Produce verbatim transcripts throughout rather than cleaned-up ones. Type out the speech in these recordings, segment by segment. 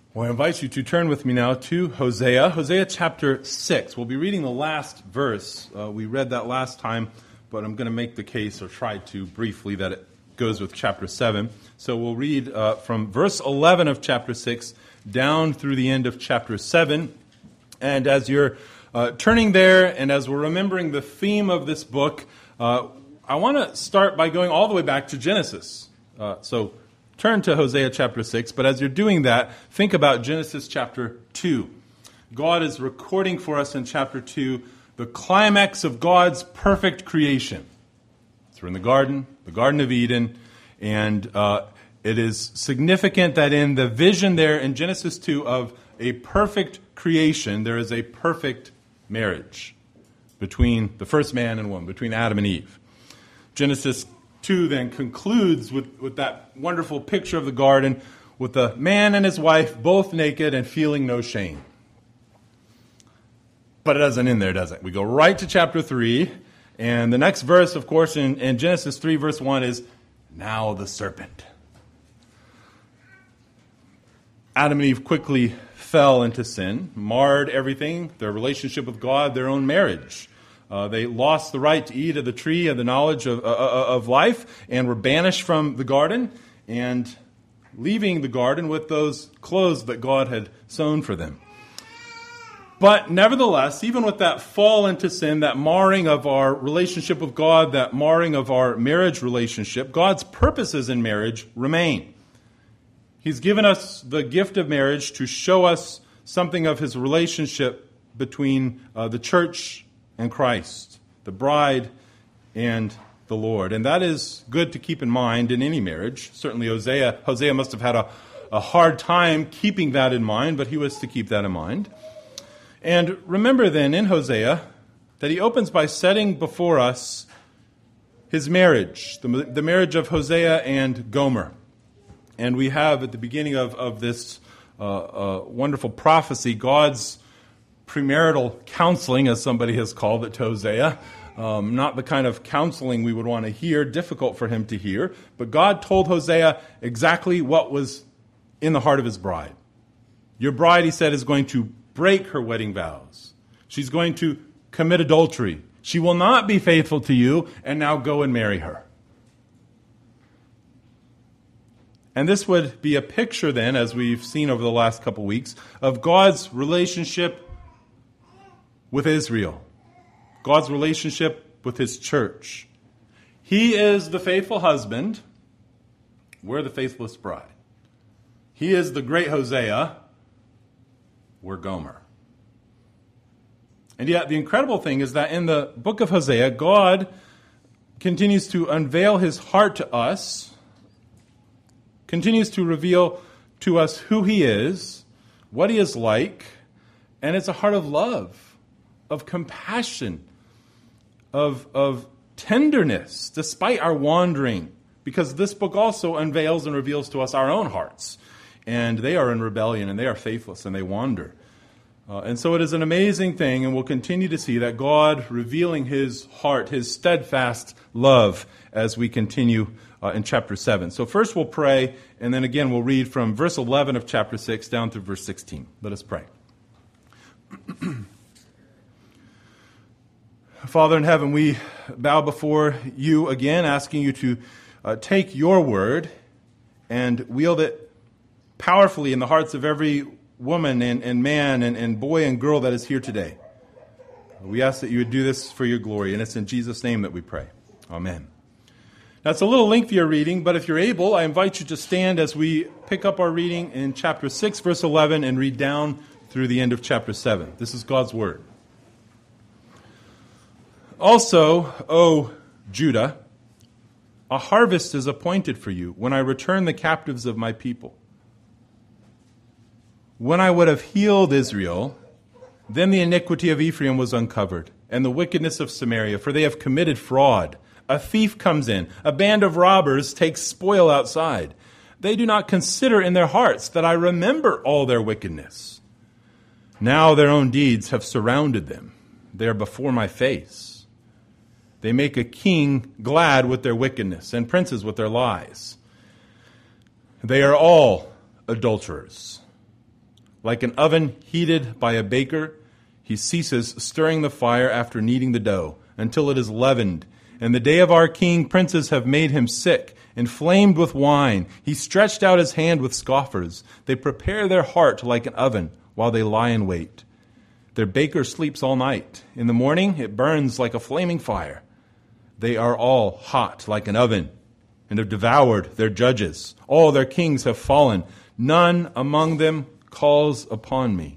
Well, I invite you to turn with me now to Hosea, Hosea chapter six. We'll be reading the last verse. Uh, we read that last time, but I'm going to make the case, or try to briefly, that it goes with chapter seven. So we'll read uh, from verse eleven of chapter six down through the end of chapter seven. And as you're uh, turning there, and as we're remembering the theme of this book, uh, I want to start by going all the way back to Genesis. Uh, so turn to Hosea chapter six, but as you're doing that, think about Genesis chapter two. God is recording for us in chapter two the climax of God's perfect creation. So we're in the garden, the Garden of Eden, and uh, it is significant that in the vision there in Genesis two of a perfect creation, there is a perfect marriage between the first man and woman, between Adam and Eve. Genesis two then concludes with, with that wonderful picture of the garden with the man and his wife both naked and feeling no shame. But it doesn't end there, does it? We go right to chapter three, and the next verse, of course, in, in Genesis three, verse one is, now the serpent. Adam and Eve quickly fell into sin, marred everything, their relationship with God, their own marriage. Uh, they lost the right to eat of the tree of the knowledge of, uh, of life and were banished from the garden and leaving the garden with those clothes that God had sewn for them. But nevertheless, even with that fall into sin, that marring of our relationship with God, that marring of our marriage relationship, God's purposes in marriage remain. He's given us the gift of marriage to show us something of his relationship between uh, the church and Christ, the bride and the Lord. And that is good to keep in mind in any marriage. Certainly Hosea, Hosea must have had a, a hard time keeping that in mind, but he was to keep that in mind. And remember then in Hosea that he opens by setting before us his marriage, the, the marriage of Hosea and Gomer. And we have at the beginning of, of this uh, uh, wonderful prophecy, God's premarital counseling, as somebody has called it to Hosea. Um, not the kind of counseling we would want to hear, difficult for him to hear. But God told Hosea exactly what was in the heart of his bride. Your bride, he said, is going to break her wedding vows. She's going to commit adultery. She will not be faithful to you, and now go and marry her. And this would be a picture then, as we've seen over the last couple weeks, of God's relationship with Israel, God's relationship with his church. He is the faithful husband. We're the faithless bride. He is the great Hosea. We're Gomer. And yet the incredible thing is that in the book of Hosea, God continues to unveil his heart to us, continues to reveal to us who he is, what he is like, and it's a heart of love, of compassion, of, of tenderness, despite our wandering, because this book also unveils and reveals to us our own hearts. And they are in rebellion, and they are faithless, and they wander. Uh, and so it is an amazing thing, and we'll continue to see that God revealing his heart, his steadfast love, as we continue uh, in chapter seven. So first we'll pray, and then again we'll read from verse eleven of chapter six down through verse sixteen. Let us pray. Father in heaven, we bow before you again, asking you to uh, take your word and wield it powerfully in the hearts of every woman and, and man and, and boy and girl that is here today. We ask that you would do this for your glory, and it's in Jesus' name that we pray. Amen. Now, it's a little lengthier reading, but if you're able, I invite you to stand as we pick up our reading in chapter six, verse eleven, and read down through the end of chapter seven. This is God's word. Also, O Judah, a harvest is appointed for you when I return the captives of my people. When I would have healed Israel, then the iniquity of Ephraim was uncovered, and the wickedness of Samaria, for they have committed fraud. A thief comes in, a band of robbers takes spoil outside. They do not consider in their hearts that I remember all their wickedness. Now their own deeds have surrounded them. They are before my face. They make a king glad with their wickedness, and princes with their lies. They are all adulterers. Like an oven heated by a baker, he ceases stirring the fire after kneading the dough until it is leavened. And the day of our king, princes have made him sick, inflamed with wine. He stretched out his hand with scoffers. They prepare their heart like an oven while they lie in wait. Their baker sleeps all night. In the morning it burns like a flaming fire. They are all hot like an oven and have devoured their judges. All their kings have fallen. None among them calls upon me.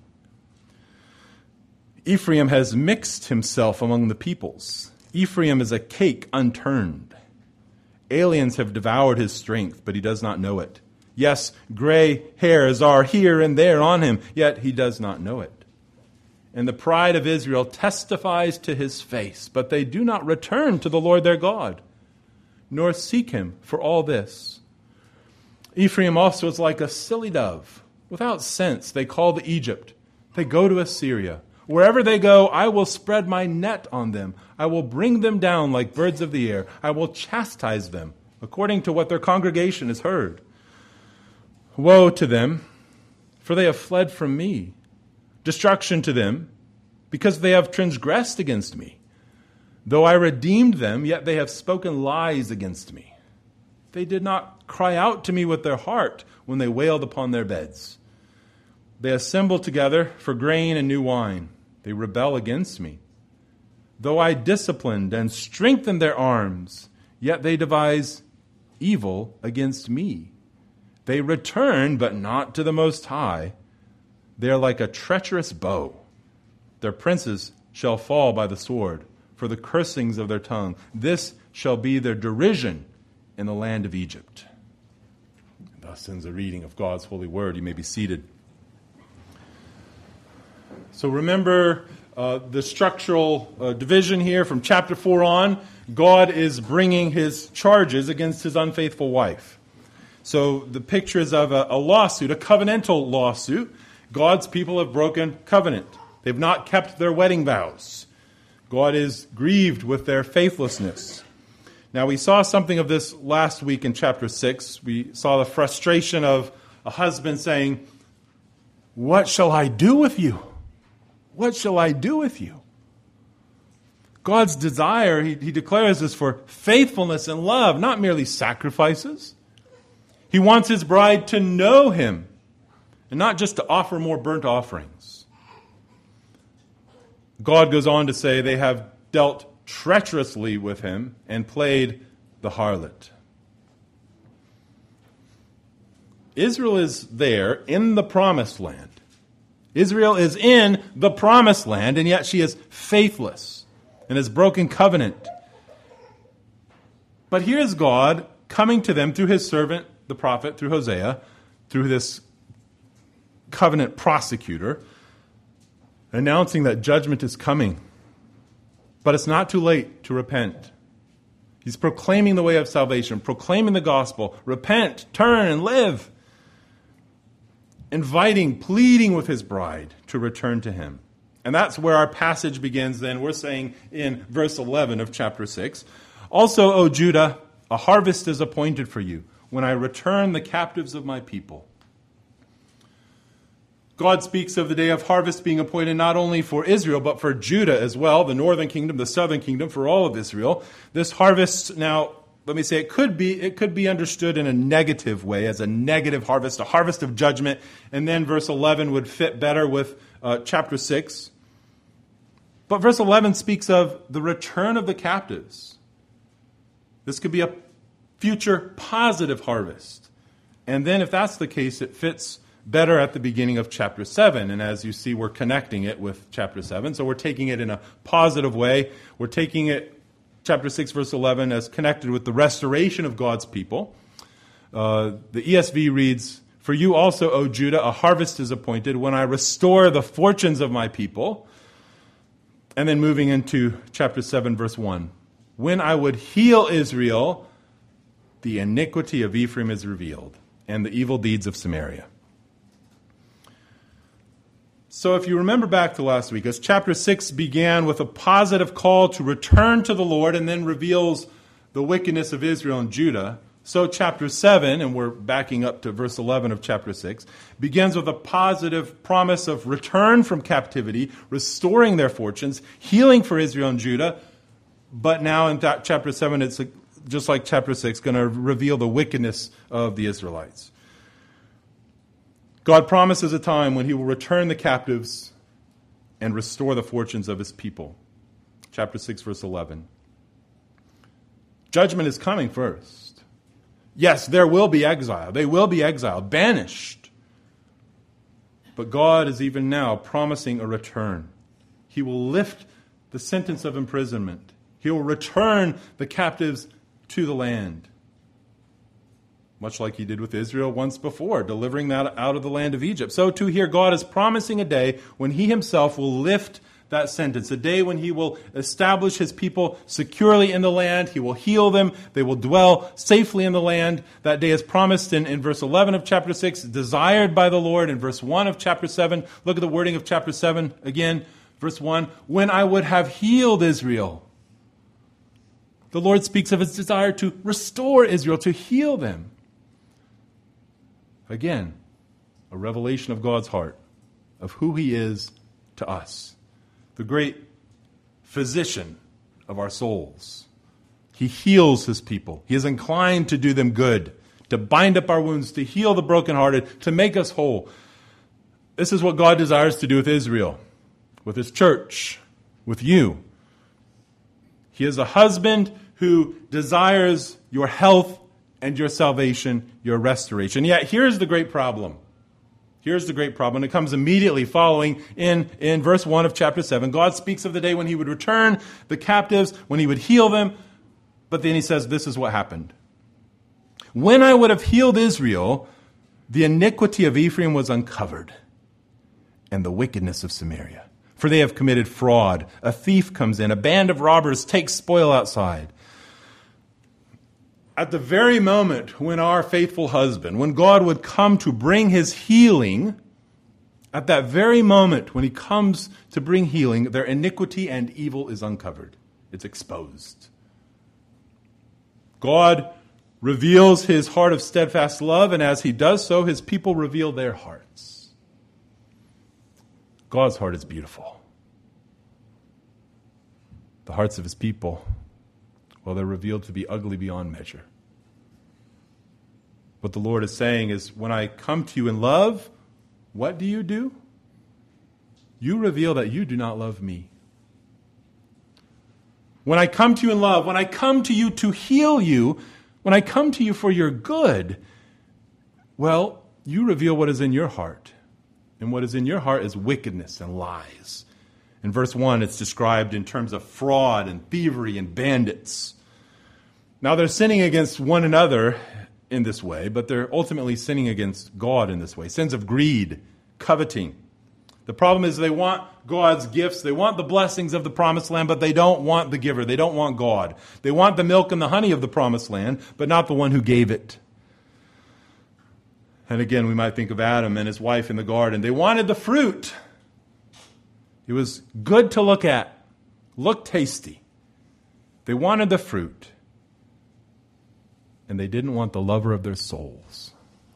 Ephraim has mixed himself among the peoples. Ephraim is a cake unturned. Aliens have devoured his strength, but he does not know it. Yes, gray hairs are here and there on him, yet he does not know it. And the pride of Israel testifies to his face, but they do not return to the Lord their God, nor seek him for all this. Ephraim also is like a silly dove. Without sense, they call to Egypt. They go to Assyria. Wherever they go, I will spread my net on them. I will bring them down like birds of the air. I will chastise them according to what their congregation has heard. Woe to them, for they have fled from me. Destruction to them, because they have transgressed against me. Though I redeemed them, yet they have spoken lies against me. They did not cry out to me with their heart when they wailed upon their beds. They assemble together for grain and new wine. They rebel against me. Though I disciplined and strengthened their arms, yet they devise evil against me. They return, but not to the Most High. They are like a treacherous bow. Their princes shall fall by the sword, for the cursings of their tongue. This shall be their derision in the land of Egypt. Thus ends the reading of God's holy word. You may be seated. So remember uh, the structural uh, division here from chapter four on. God is bringing his charges against his unfaithful wife. So the picture is of a, a lawsuit, a covenantal lawsuit. God's people have broken covenant. They've not kept their wedding vows. God is grieved with their faithlessness. Now, we saw something of this last week in chapter six. We saw the frustration of a husband saying, "What shall I do with you? What shall I do with you?" God's desire, he, he declares, is for faithfulness and love, not merely sacrifices. He wants his bride to know him, and not just to offer more burnt offerings. God goes on to say they have dealt treacherously with him and played the harlot. Israel is there in the promised land. Israel is in the promised land, and yet she is faithless and has broken covenant. But here's God coming to them through his servant, the prophet, through Hosea, through this covenant prosecutor, announcing that judgment is coming. But it's not too late to repent. He's proclaiming the way of salvation, proclaiming the gospel. Repent, turn, and live. Inviting, pleading with his bride to return to him. And that's where our passage begins then. We're saying in verse eleven of chapter six, "Also, O Judah, a harvest is appointed for you, when I return the captives of my people." God speaks of the day of harvest being appointed not only for Israel, but for Judah as well, the northern kingdom, the southern kingdom, for all of Israel. This harvest, now, let me say, it could be it could be understood in a negative way, as a negative harvest, a harvest of judgment. And then verse eleven would fit better with uh, chapter six. But verse eleven speaks of the return of the captives. This could be a future positive harvest. And then if that's the case, it fits better at the beginning of chapter seven. And as you see, we're connecting it with chapter seven. So we're taking it in a positive way. We're taking it, chapter six, verse eleven, as connected with the restoration of God's people. Uh, the E S V reads, "For you also, O Judah, a harvest is appointed when I restore the fortunes of my people." And then moving into chapter seven, verse one. "When I would heal Israel, the iniquity of Ephraim is revealed, and the evil deeds of Samaria." So if you remember back to last week, as chapter six began with a positive call to return to the Lord and then reveals the wickedness of Israel and Judah, So chapter seven, and we're backing up to verse eleven of chapter six, begins with a positive promise of return from captivity, restoring their fortunes, healing for Israel and Judah. But now in that chapter seven, it's just like chapter six, going to reveal the wickedness of the Israelites. God promises a time when he will return the captives and restore the fortunes of his people. Chapter six, verse eleven. Judgment is coming first. Yes, there will be exile. They will be exiled, banished. But God is even now promising a return. He will lift the sentence of imprisonment. He will return the captives to the land. Much like he did with Israel once before, delivering that out of the land of Egypt. So too here, God is promising a day when he himself will lift that sentence, a day when he will establish his people securely in the land. He will heal them. They will dwell safely in the land. That day is promised in, in verse eleven of chapter six, desired by the Lord. In verse one of chapter seven, look at the wording of chapter seven again. Verse one, when I would have healed Israel. The Lord speaks of his desire to restore Israel, to heal them. Again, a revelation of God's heart, of who he is to us. The great physician of our souls. He heals his people. He is inclined to do them good, to bind up our wounds, to heal the brokenhearted, to make us whole. This is what God desires to do with Israel, with his church, with you. He is a husband who desires your health and your salvation, your restoration. Yet here's the great problem. Here's the great problem. It comes immediately following in, in verse one of chapter seven. God speaks of the day when he would return the captives, when he would heal them. But then he says, this is what happened. When I would have healed Israel, the iniquity of Ephraim was uncovered, and the wickedness of Samaria. For they have committed fraud. A thief comes in. A band of robbers takes spoil outside. At the very moment when our faithful husband, when God would come to bring his healing, at that very moment when he comes to bring healing, their iniquity and evil is uncovered. It's exposed. God reveals his heart of steadfast love, and as he does so, his people reveal their hearts. God's heart is beautiful. The hearts of his people, well, they're revealed to be ugly beyond measure. What the Lord is saying is, when I come to you in love, what do you do? You reveal that you do not love me. When I come to you in love, when I come to you to heal you, when I come to you for your good, well, you reveal what is in your heart. And what is in your heart is wickedness and lies. In verse one, it's described in terms of fraud and thievery and bandits. Now, they're sinning against one another in this way, but they're ultimately sinning against God in this way. Sins of greed, coveting. The problem is they want God's gifts. They want the blessings of the promised land, but they don't want the giver. They don't want God. They want the milk and the honey of the promised land, but not the one who gave it. And again, we might think of Adam and his wife in the garden. They wanted the fruit. It was good to look at, looked tasty. They wanted the fruit. And they didn't want the lover of their souls.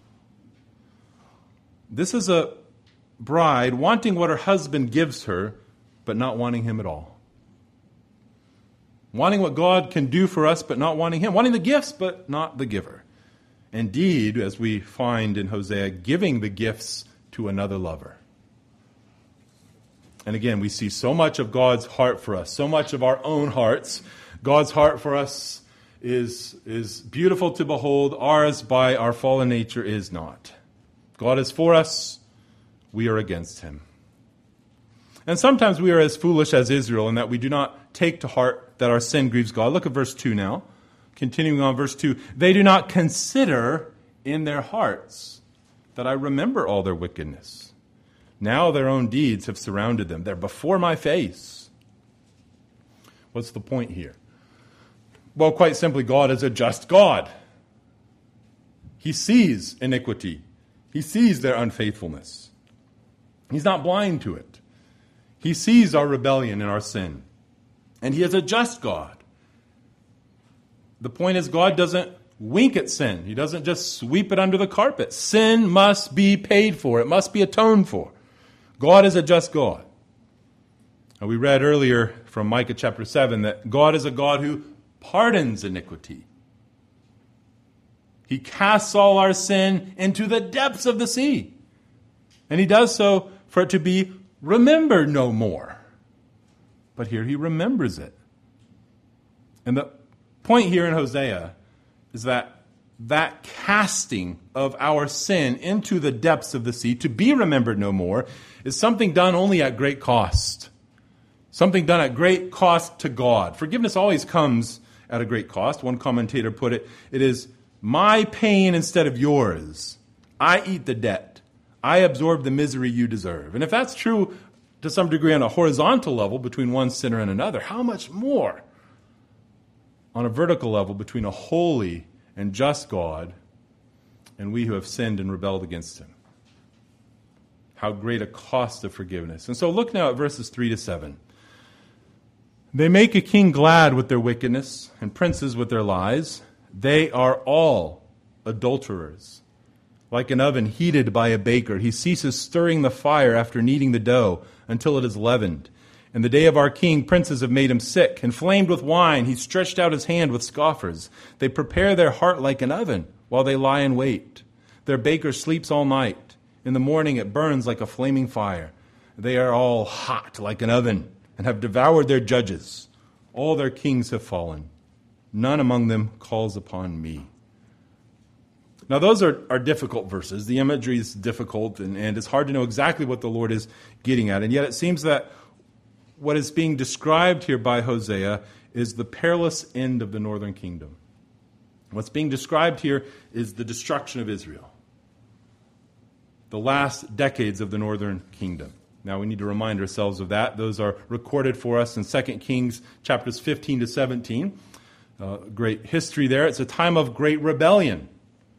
This is a bride wanting what her husband gives her, but not wanting him at all. Wanting what God can do for us, but not wanting him. Wanting the gifts, but not the giver. Indeed, as we find in Hosea, giving the gifts to another lover. And again, we see so much of God's heart for us, so much of our own hearts. God's heart for us is, is beautiful to behold. Ours, by our fallen nature, is not. God is for us. We are against him. And sometimes we are as foolish as Israel in that we do not take to heart that our sin grieves God. Look at verse two now. Continuing on verse two. They do not consider in their hearts that I remember all their wickedness. Now their own deeds have surrounded them. They're before my face. What's the point here? Well, quite simply, God is a just God. He sees iniquity. He sees their unfaithfulness. He's not blind to it. He sees our rebellion and our sin. And he is a just God. The point is, God doesn't wink at sin. He doesn't just sweep it under the carpet. Sin must be paid for. It must be atoned for. God is a just God. And we read earlier from Micah chapter seven that God is a God who pardons iniquity. He casts all our sin into the depths of the sea. And he does so for it to be remembered no more. But here he remembers it. And the point here in Hosea is that that casting of our sin into the depths of the sea to be remembered no more is something done only at great cost. Something done at great cost to God. Forgiveness always comes at a great cost. One commentator put it, it is my pain instead of yours. I eat the debt. I absorb the misery you deserve. And if that's true to some degree on a horizontal level between one sinner and another, how much more on a vertical level between a holy and just God and we who have sinned and rebelled against him? How great a cost of forgiveness. And so look now at verses three to seven. They make a king glad with their wickedness and princes with their lies. They are all adulterers. Like an oven heated by a baker, he ceases stirring the fire after kneading the dough until it is leavened. In the day of our king, princes have made him sick. Inflamed with wine, he stretched out his hand with scoffers. They prepare their heart like an oven while they lie in wait. Their baker sleeps all night. In the morning it burns like a flaming fire. They are all hot like an oven and have devoured their judges. All their kings have fallen. None among them calls upon me. Now those are, are difficult verses. The imagery is difficult and, and it's hard to know exactly what the Lord is getting at. And yet it seems that what is being described here by Hosea is the perilous end of the northern kingdom. What's being described here is the destruction of Israel. The last decades of the northern kingdom. Now we need to remind ourselves of that. Those are recorded for us in Second Kings chapters fifteen to seventeen. Uh, great history there. It's a time of great rebellion.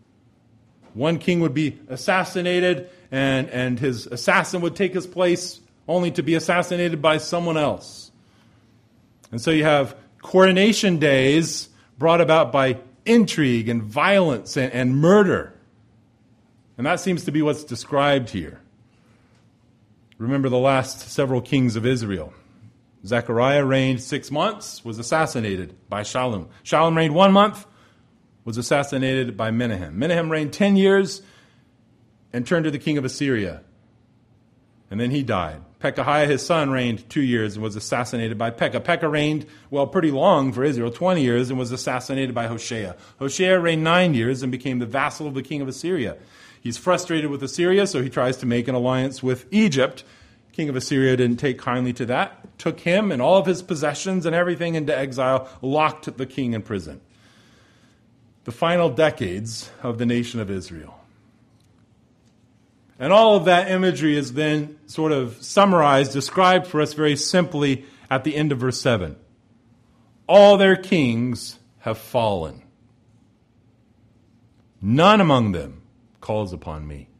One king would be assassinated and, and his assassin would take his place only to be assassinated by someone else. And so you have coronation days brought about by intrigue and violence and, and murder. And that seems to be what's described here. Remember the last several kings of Israel. Zechariah reigned six months, was assassinated by Shallum. Shallum reigned one month, was assassinated by Menahem. Menahem reigned ten years and turned to the king of Assyria. And then he died. Pekahiah, his son, reigned two years and was assassinated by Pekah. Pekah reigned, well, pretty long for Israel, twenty years, and was assassinated by Hoshea. Hoshea reigned nine years and became the vassal of the king of Assyria. He's frustrated with Assyria, so he tries to make an alliance with Egypt. King of Assyria didn't take kindly to that, took him and all of his possessions and everything into exile, locked the king in prison. The final decades of the nation of Israel. And all of that imagery is then sort of summarized, described for us very simply at the end of verse seven. All their kings have fallen. None among them calls upon me.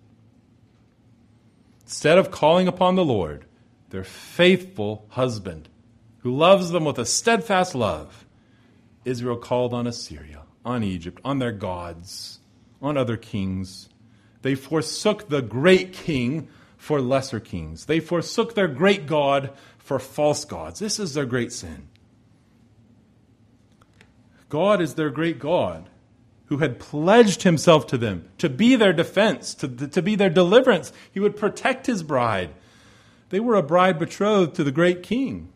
Instead of calling upon the Lord, their faithful husband, who loves them with a steadfast love, Israel called on Assyria, on Egypt, on their gods, on other kings. They forsook the great king for lesser kings. They forsook their great God for false gods. This is their great sin. God is their great God, who had pledged himself to them to be their defense, to, to be their deliverance. He would protect his bride. They were a bride betrothed to the great king.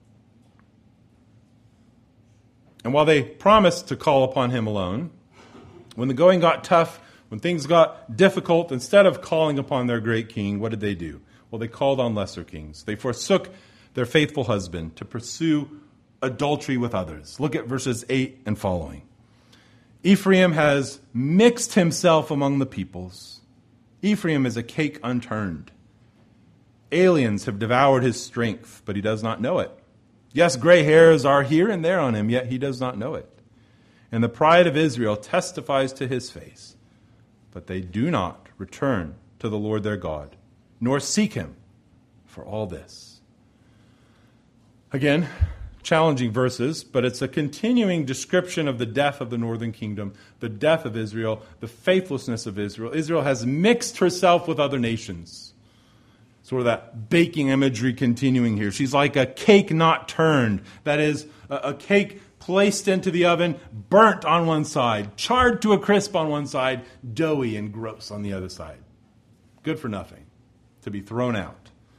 And while they promised to call upon him alone, when the going got tough, when things got difficult, instead of calling upon their great king, what did they do? Well, they called on lesser kings. They forsook their faithful husband to pursue adultery with others. Look at verses eight and following. Ephraim has mixed himself among the peoples. Ephraim is a cake unturned. Aliens have devoured his strength, but he does not know it. Yes, gray hairs are here and there on him, yet he does not know it. And the pride of Israel testifies to his face, but they do not return to the Lord their God, nor seek him for all this. Again, challenging verses, but it's a continuing description of the death of the northern kingdom, the death of Israel, the faithlessness of Israel. Israel has mixed herself with other nations. Sort of that baking imagery continuing here. She's like a cake not turned. That is, a, a cake placed into the oven, burnt on one side, charred to a crisp on one side, doughy and gross on the other side. Good for nothing, to be thrown out.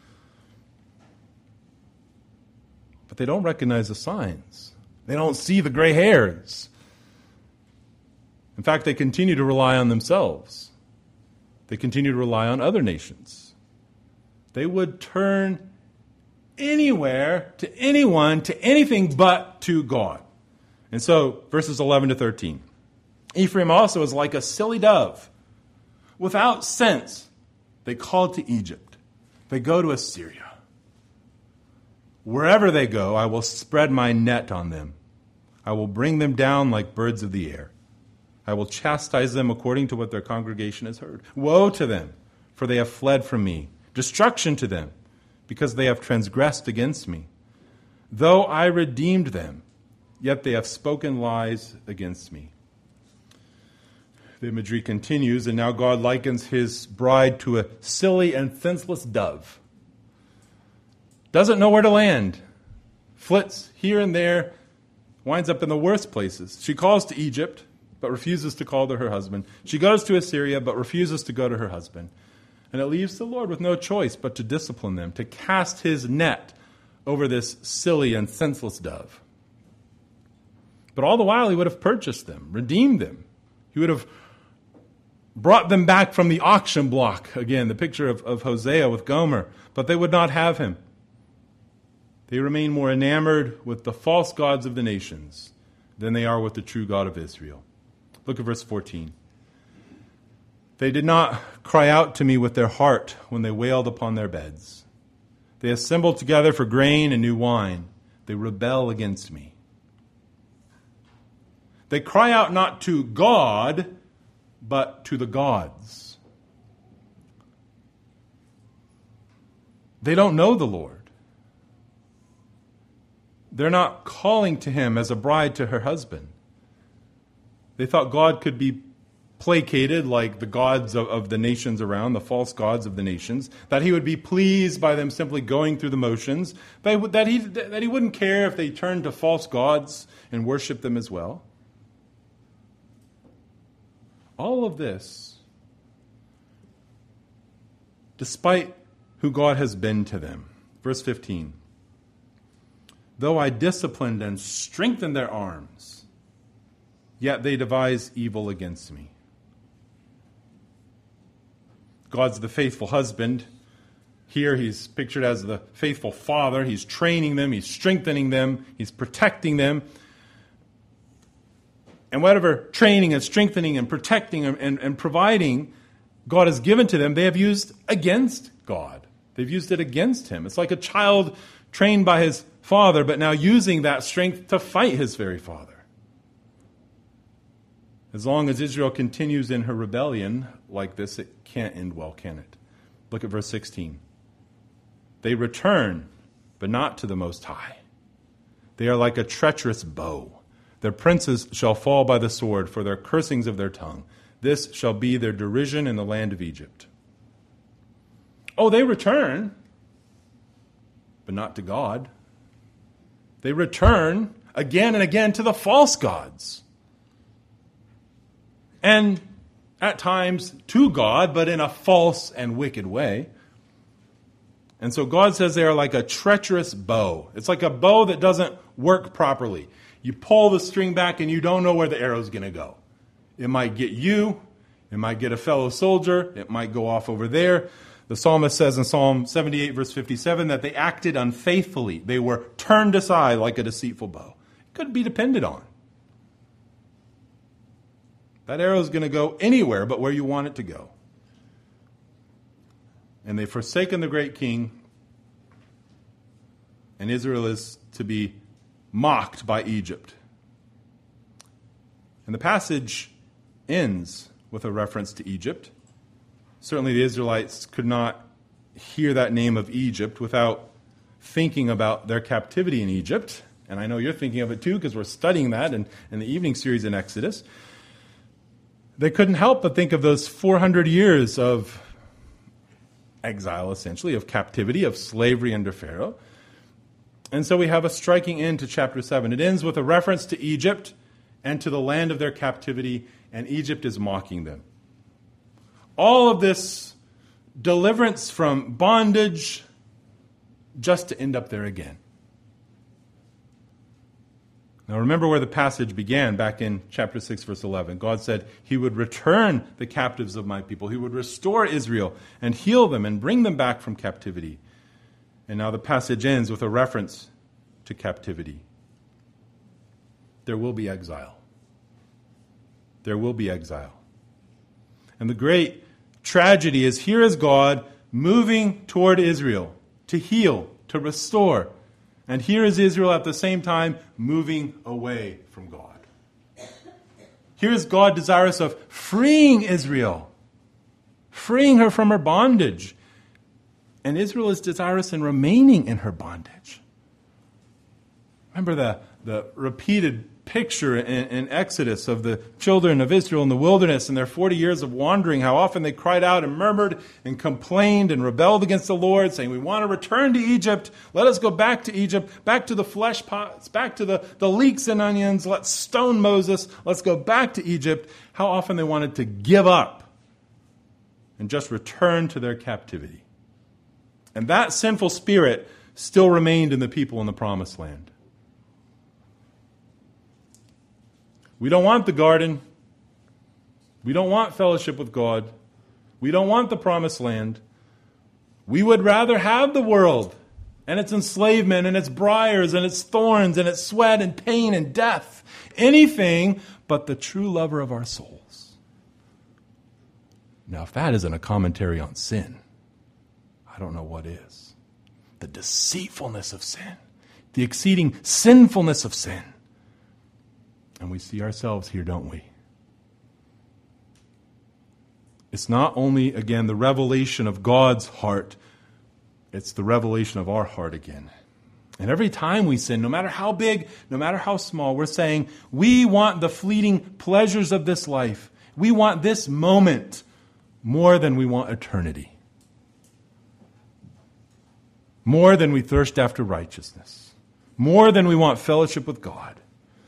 But they don't recognize the signs. They don't see the gray hairs. In fact, they continue to rely on themselves. They continue to rely on other nations. They would turn anywhere, to anyone, to anything but to God. And so, verses eleven to thirteen. Ephraim also is like a silly dove. Without sense, they call to Egypt. They go to Assyria. Wherever they go, I will spread my net on them. I will bring them down like birds of the air. I will chastise them according to what their congregation has heard. Woe to them, for they have fled from me. Destruction to them, because they have transgressed against me. Though I redeemed them, yet they have spoken lies against me. The imagery continues, and now God likens his bride to a silly and senseless dove. Doesn't know where to land. Flits here and there. Winds up in the worst places. She calls to Egypt, but refuses to call to her husband. She goes to Assyria, but refuses to go to her husband. And it leaves the Lord with no choice but to discipline them, to cast his net over this silly and senseless dove. But all the while, he would have purchased them, redeemed them. He would have brought them back from the auction block. Again, the picture of, of Hosea with Gomer. But they would not have him. They remain more enamored with the false gods of the nations than they are with the true God of Israel. Look at verse fourteen. They did not cry out to me with their heart when they wailed upon their beds. They assembled together for grain and new wine. They rebel against me. They cry out not to God, but to the gods. They don't know the Lord. They're not calling to him as a bride to her husband. They thought God could be placated like the gods of, of the nations around, the false gods of the nations, that he would be pleased by them simply going through the motions, that, that, he, that he wouldn't care if they turned to false gods and worshiped them as well. All of this, despite who God has been to them. Verse fifteen. Though I disciplined and strengthened their arms, yet they devise evil against me. God's the faithful husband. Here he's pictured as the faithful father. He's training them, he's strengthening them, he's protecting them. And whatever training and strengthening and protecting and, and, and providing God has given to them, they have used against God. They've used it against him. It's like a child trained by his father, but now using that strength to fight his very father. As long as Israel continues in her rebellion like this, it can't end well, can it? Look at verse sixteen. They return, but not to the Most High. They are like a treacherous bow. Their princes shall fall by the sword for their cursings of their tongue. This shall be their derision in the land of Egypt. Oh, they return, but not to God. They return again and again to the false gods. And at times to God, but in a false and wicked way. And so God says they are like a treacherous bow. It's like a bow that doesn't work properly. You pull the string back and you don't know where the arrow's going to go. It might get you. It might get a fellow soldier. It might go off over there. The psalmist says in Psalm seventy-eight, verse fifty-seven, that they acted unfaithfully. They were turned aside like a deceitful bow. It couldn't be depended on. That arrow is going to go anywhere but where you want it to go. And they've forsaken the great king, and Israel is to be mocked by Egypt. And the passage ends with a reference to Egypt. Certainly the Israelites could not hear that name of Egypt without thinking about their captivity in Egypt. and I know you're thinking of it too because we're studying that in, in the evening series in Exodus, they couldn't help but think of those four hundred years of exile, essentially, of captivity, of slavery under Pharaoh. And so we have a striking end to chapter seven. It ends with a reference to Egypt and to the land of their captivity, and Egypt is mocking them. All of this deliverance from bondage just to end up there again. Now remember where the passage began back in chapter six, verse eleven. God said he would return the captives of my people. He would restore Israel and heal them and bring them back from captivity. And now the passage ends with a reference to captivity. There will be exile. There will be exile. And the great tragedy is here is God moving toward Israel to heal, to restore. And here is Israel at the same time moving away from God. Here is God desirous of freeing Israel, freeing her from her bondage. And Israel is desirous in remaining in her bondage. Remember the, the repeated picture in, in Exodus of the children of Israel in the wilderness and their forty years of wandering, how often they cried out and murmured and complained and rebelled against the Lord, saying, we want to return to Egypt. Let us go back to Egypt, back to the flesh pots, back to the, the leeks and onions. Let's stone Moses. Let's go back to Egypt. How often they wanted to give up and just return to their captivity. And that sinful spirit still remained in the people in the promised land. We don't want the garden. We don't want fellowship with God. We don't want the promised land. We would rather have the world and its enslavement and its briars and its thorns and its sweat and pain and death. Anything but the true lover of our souls. Now, if that isn't a commentary on sin, I don't know what is. The deceitfulness of sin. The exceeding sinfulness of sin. And we see ourselves here, don't we? It's not only, again, the revelation of God's heart, it's the revelation of our heart again. And every time we sin, no matter how big, no matter how small, we're saying, we want the fleeting pleasures of this life. We want this moment more than we want eternity. More than we thirst after righteousness. More than we want fellowship with God.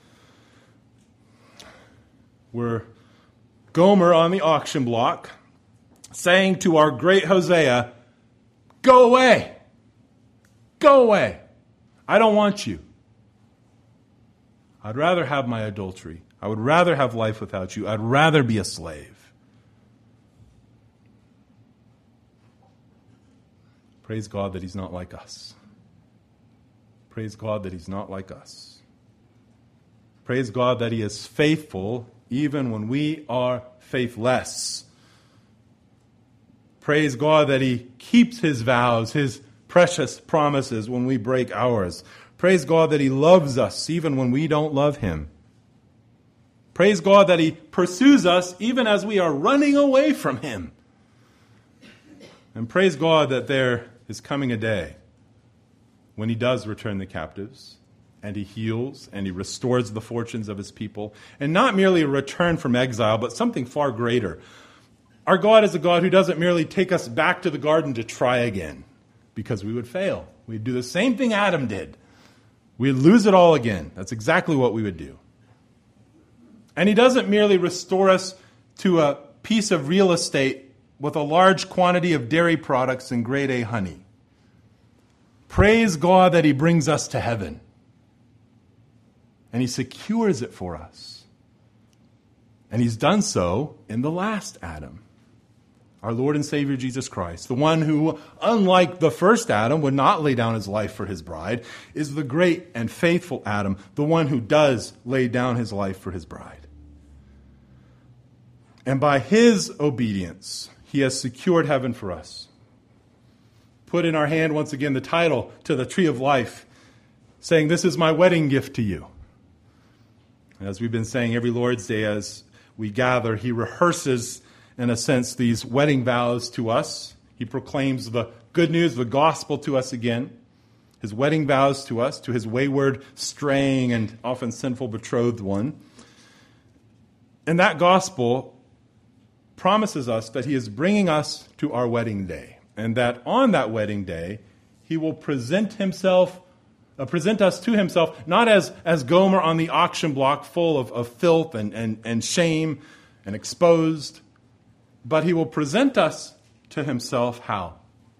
We're Gomer on the auction block saying to our great Hosea, go away. Go away. I don't want you. I'd rather have my adultery. I would rather have life without you. I'd rather be a slave. Praise God that he's not like us. Praise God that he's not like us. Praise God that he is faithful even when we are faithless. Praise God that he keeps his vows, his precious promises when we break ours. Praise God that he loves us even when we don't love him. Praise God that he pursues us even as we are running away from him. And praise God that there is coming a day when he does return the captives, and he heals, and he restores the fortunes of his people. And not merely a return from exile, but something far greater. Our God is a God who doesn't merely take us back to the garden to try again, because we would fail. We'd do the same thing Adam did. We'd lose it all again. That's exactly what we would do. And he doesn't merely restore us to a piece of real estate with a large quantity of dairy products and grade A honey. Praise God that he brings us to heaven. And he secures it for us. And he's done so in the last Adam, our Lord and Savior Jesus Christ. The one who, unlike the first Adam, would not lay down his life for his bride, is the great and faithful Adam, the one who does lay down his life for his bride. And by his obedience, he has secured heaven for us. Put in our hand once again the title to the tree of life, saying, this is my wedding gift to you. As we've been saying every Lord's Day as we gather, he rehearses, in a sense, these wedding vows to us. He proclaims the good news, the gospel to us again. his wedding vows to us, to his wayward, straying, and often sinful betrothed one. And that gospel promises us that he is bringing us to our wedding day, and that on that wedding day, he will present himself, uh, present us to himself, not as, as Gomer on the auction block full of, of filth and, and, and shame and exposed, but he will present us to himself how?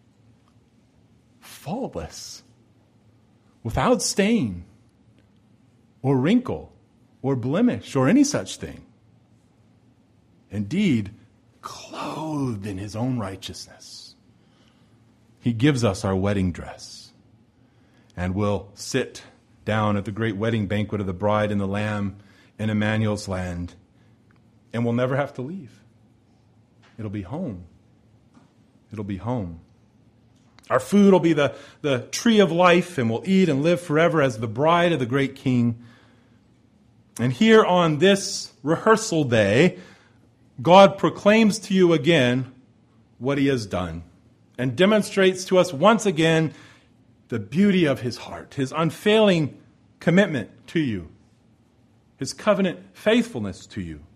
Faultless, without stain or wrinkle or blemish or any such thing. Indeed, clothed in his own righteousness. He gives us our wedding dress, and we'll sit down at the great wedding banquet of the bride and the Lamb in Emmanuel's land, and we'll never have to leave. It'll be home. It'll be home. Our food will be the, the tree of life, and we'll eat and live forever as the bride of the great King. And here on this rehearsal day, God proclaims to you again what he has done and demonstrates to us once again the beauty of his heart, his unfailing commitment to you, his covenant faithfulness to you.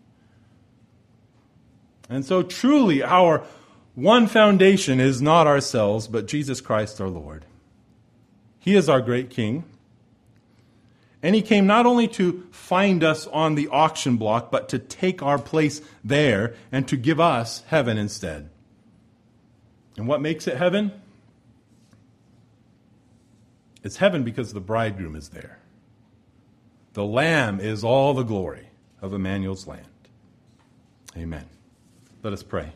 And so truly our one foundation is not ourselves, but Jesus Christ our Lord. He is our great King. And he came not only to find us on the auction block, but to take our place there and to give us heaven instead. And what makes it heaven? It's heaven because the bridegroom is there. The Lamb is all the glory of Emmanuel's land. Amen. Let us pray.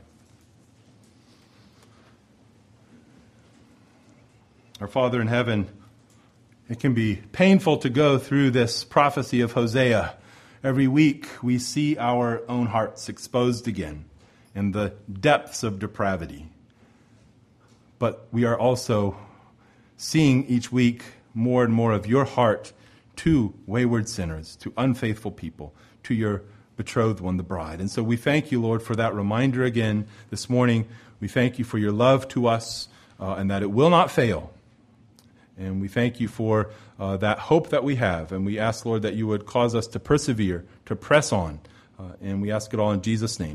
Our Father in heaven, it can be painful to go through this prophecy of Hosea. Every week we see our own hearts exposed again in the depths of depravity. But we are also seeing each week more and more of your heart to wayward sinners, to unfaithful people, to your betrothed one, the bride. And so we thank you, Lord, for that reminder again this morning. We thank you for your love to us uh, and that it will not fail. And we thank you for uh, that hope that we have. And we ask, Lord, that you would cause us to persevere, to press on. Uh, and we ask it all in Jesus' name.